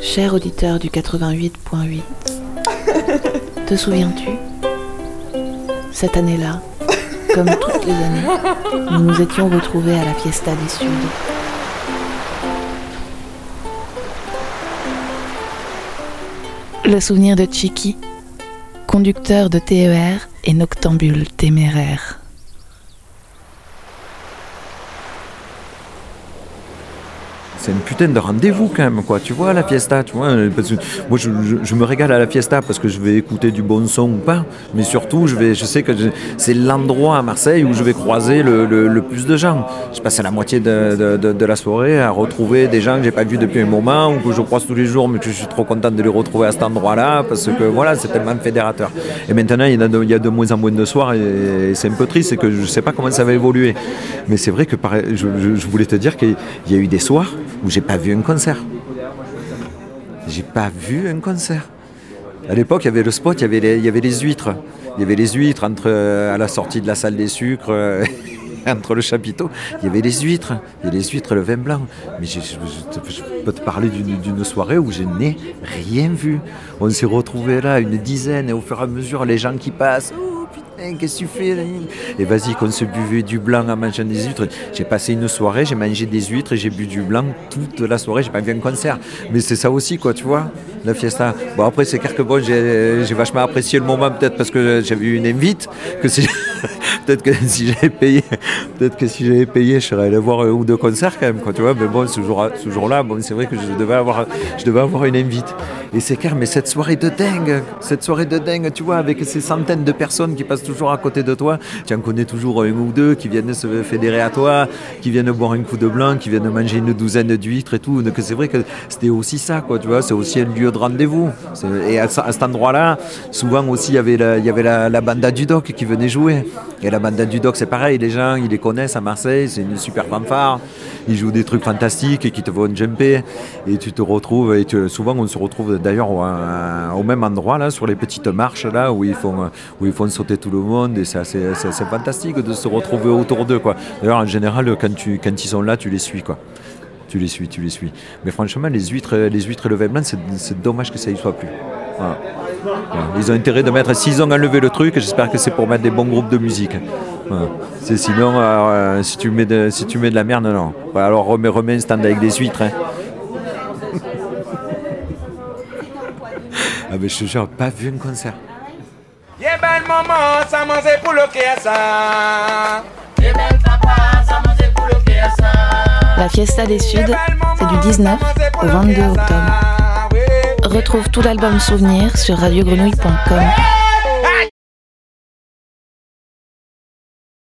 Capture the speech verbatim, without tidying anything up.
Cher auditeur du quatre-vingt-huit virgule huit, te souviens-tu? Cette année-là, comme toutes les années, nous nous étions retrouvés à la Fiesta des Suds. Le souvenir de Chiqui, conducteur de T E R et noctambule téméraire. C'est une putain de rendez-vous quand même, quoi. Tu vois, la Fiesta, tu vois. Parce que moi, je, je, je me régale à la Fiesta parce que je vais écouter du bon son ou pas. Mais surtout, je, vais, je sais que je, c'est l'endroit à Marseille où je vais croiser le, le, le plus de gens. Je passe la moitié de, de, de, de la soirée à retrouver des gens que j'ai pas vus depuis un moment ou que je croise tous les jours, mais que je suis trop content de les retrouver à cet endroit-là parce que voilà, c'est tellement fédérateur. Et maintenant, il y a de, il y a de moins en moins de soirs et, et c'est un peu triste, c'est que je sais pas comment ça va évoluer. Mais c'est vrai que pareil, je, je, je voulais te dire qu'il y a eu des soirs où j'ai pas vu un concert. J'ai pas vu un concert. À l'époque, il y avait le spot, il y avait les, il y avait les huîtres. Il y avait les huîtres entre, euh, à la sortie de la salle des sucres, euh, entre le chapiteau. Il y avait les huîtres. Il y avait les huîtres et le vin blanc. Mais je, je, je, je peux te parler d'une, d'une soirée où je n'ai rien vu. On s'est retrouvés là, une dizaine, et au fur et à mesure, les gens qui passent... Qu'est-ce que tu fais? Et vas-y, qu'on se buvait du blanc en mangeant des huîtres. J'ai passé une soirée, j'ai mangé des huîtres et j'ai bu du blanc toute la soirée. J'ai pas vu un concert. Mais c'est ça aussi, quoi, tu vois, la Fiesta. Bon, après, c'est clair que bon, j'ai, j'ai vachement apprécié le moment, peut-être parce que j'avais eu une invite. Que si, peut-être que si j'avais payé, peut-être que si j'avais payé, je serais allé voir un ou deux concerts quand même, quoi, tu vois. Mais bon, ce, jour, ce jour-là, bon, c'est vrai que je devais avoir, je devais avoir une invite. Et c'est clair, mais cette soirée de dingue, cette soirée de dingue, tu vois, avec ces centaines de personnes qui passent toujours à côté de toi, tu en connais toujours un ou deux qui viennent se fédérer à toi, qui viennent boire un coup de blanc, qui viennent manger une douzaine d'huîtres et tout. Donc c'est vrai que c'était aussi ça, quoi, tu vois, c'est aussi un lieu de rendez-vous. C'est, et à, à cet endroit-là, souvent aussi, il y avait la, il y avait la, la banda du Doc qui venait jouer. Et la banda du Doc, c'est pareil, les gens, ils les connaissent à Marseille, c'est une super fanfare. Ils jouent des trucs fantastiques et qui te font jumper. Et tu te retrouves, et tu, souvent on se retrouve d'ailleurs au, au même endroit, là, sur les petites marches, là, où ils font, où ils font sauter tout le monde. Et c'est assez, c'est, c'est fantastique de se retrouver autour d'eux, quoi. D'ailleurs, en général, quand, tu, quand ils sont là, tu les suis, quoi. Tu les suis, tu les suis. Mais franchement, les huîtres, les huîtres et le vin blanc, c'est, c'est dommage que ça y soit plus. Voilà. Voilà. Ils ont intérêt de mettre, s'ils ont enlevé le truc, j'espère que c'est pour mettre des bons groupes de musique. Voilà. C'est sinon, euh, si, tu mets de, si tu mets de la merde, non. Voilà, alors remets, remets un stand avec des huîtres. Hein. Ah ben je te jure, pas vu un concert. Yeah, ben maman, ça mange pour le ça. La Fiesta des Suds, c'est du dix-neuf au vingt-deux octobre. Retrouve tout l'album Souvenir sur radio grenouille point com.